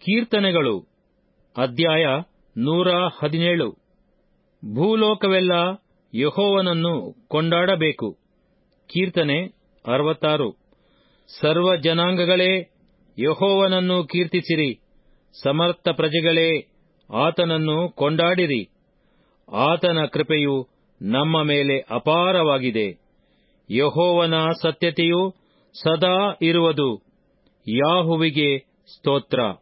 ಕೀರ್ತನೆಗಳು ಅಧ್ಯಾಯ 117. ಭೂಲೋಕವೆಲ್ಲ ಯೆಹೋವನನ್ನು ಕೊಂಡಾಡಬೇಕು. ಕೀರ್ತನೆ 66. ಸರ್ವ ಜನಾಂಗಗಳೇ, ಯೆಹೋವನನ್ನು ಕೀರ್ತಿಸಿರಿ. ಸಮರ್ಥ ಪ್ರಜೆಗಳೇ, ಆತನನ್ನು ಕೊಂಡಾಡಿರಿ. ಆತನ ಕೃಪೆಯು ನಮ್ಮ ಮೇಲೆ ಅಪಾರವಾಗಿದೆ. ಯೆಹೋವನ ಸತ್ಯತೆಯು ಸದಾ ಇರುವುದು. ಯಾಹುವಿಗೆ ಸ್ತೋತ್ರ.